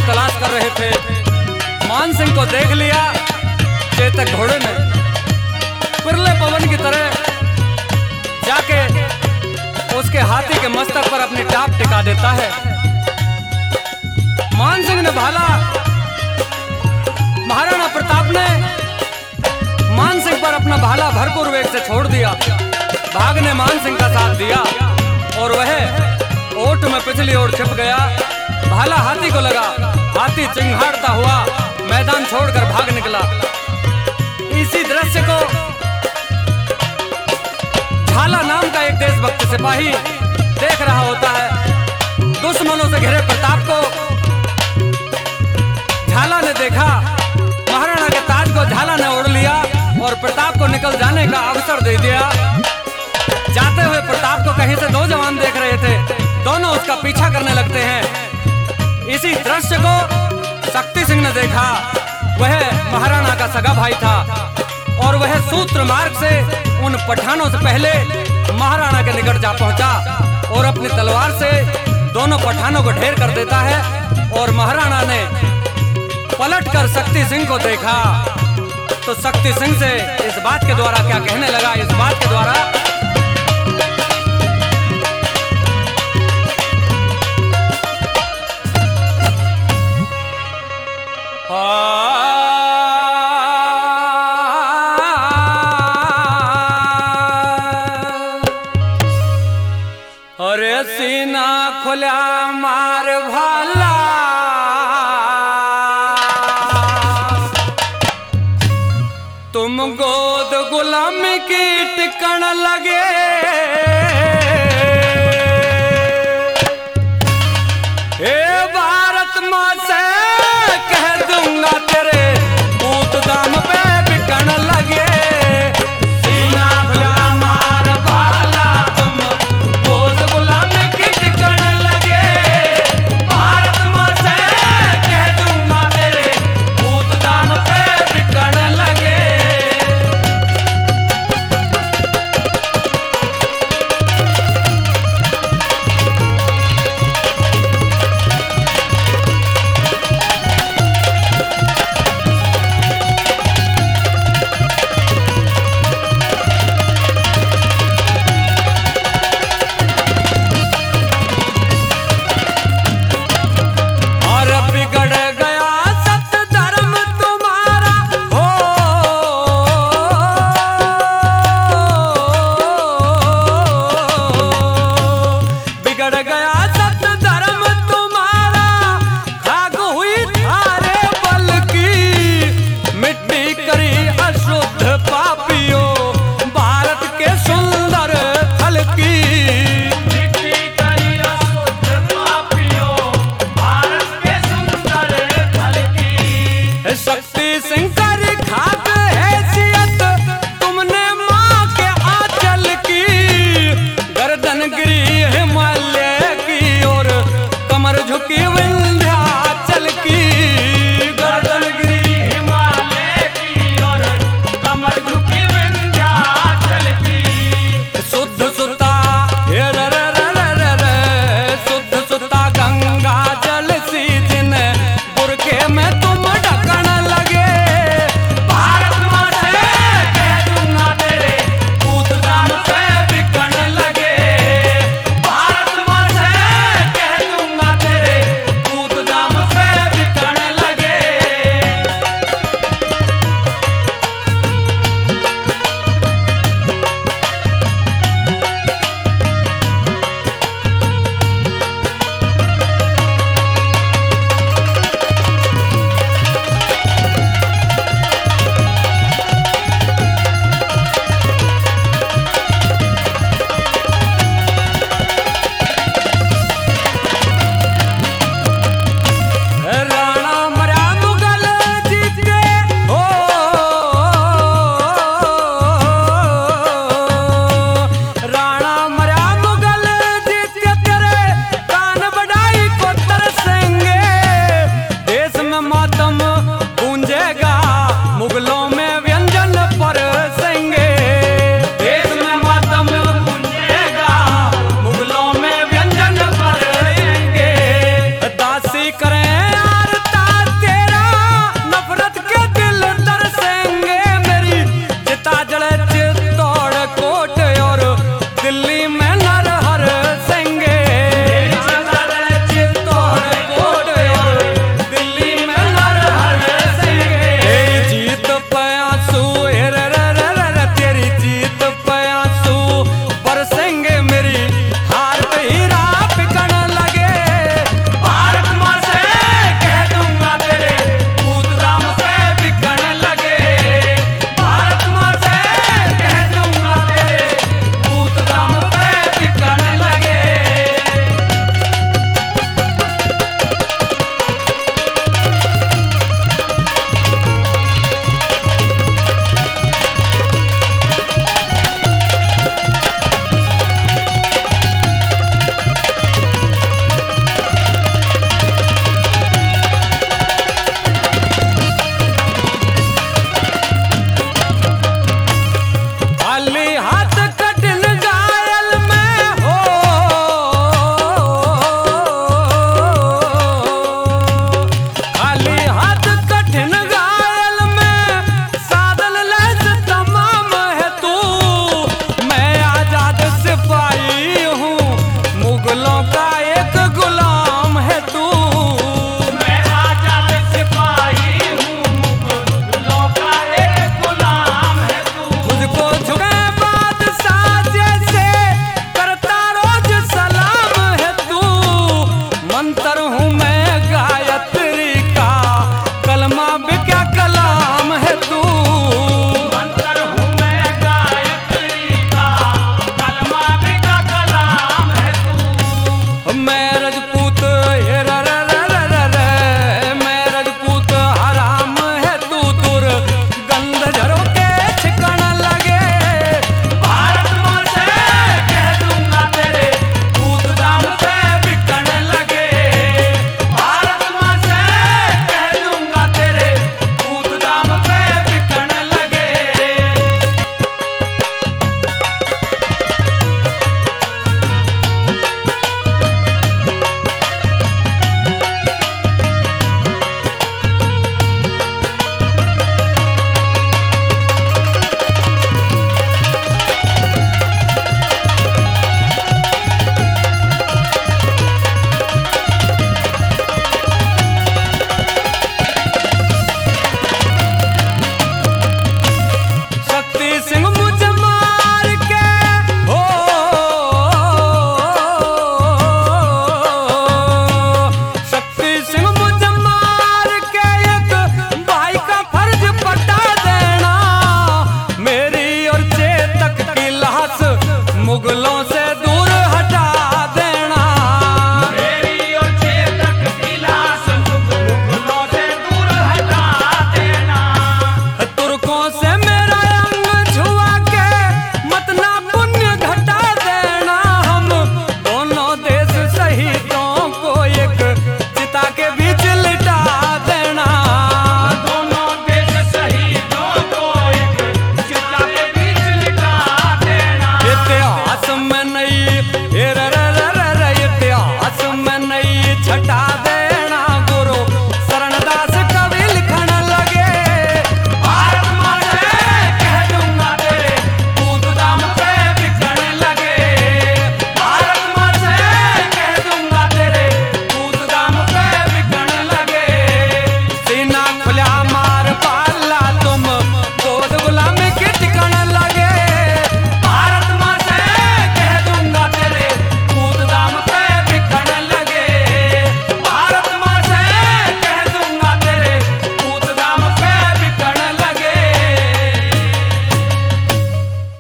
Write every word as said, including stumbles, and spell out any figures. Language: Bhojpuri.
तलाश कर रहे थे। मान सिंह को देख लिया चेतक घोड़े ने, पिरले पवन की तरह जाके उसके हाथी के मस्तक पर अपनी टाप टिका देता है। मान सिंह ने भाला, महाराणा प्रताप ने मान सिंह पर अपना भाला भरपूर वेग से छोड़ दिया। भाग ने मान सिंह का साथ दिया और वह ओट में पिछली ओर छिप गया। भाला हाथी को लगा, हाथी चिंघाड़ता हुआ मैदान छोड़कर भाग निकला। इसी दृश्य को झाला नाम का एक देशभक्त सिपाही देख रहा होता है। दुश्मनों से घिरे प्रताप को झाला ने देखा, महाराणा के ताज को झाला ने ओढ़ लिया और प्रताप को निकल जाने का अवसर दे दिया। जाते हुए प्रताप को कहीं से दो जवान देख रहे थे, दोनों उसका पीछा करने लगते हैं। इसी दृश्य को शक्ति सिंह ने देखा। वह महाराणा का सगा भाई था और वह सूत्र मार्ग से उन पठानों से पहले महाराणा के निकट जा पहुंचा और अपनी तलवार से दोनों पठानों को ढेर कर देता है। और महाराणा ने पलटकर शक्ति सिंह को देखा तो शक्ति सिंह से इस बात के द्वारा क्या कहने लगा, इस बात के द्वारा अरे सीना खुला मार भाला, तुम गोद गुलामी की टिकन लगे।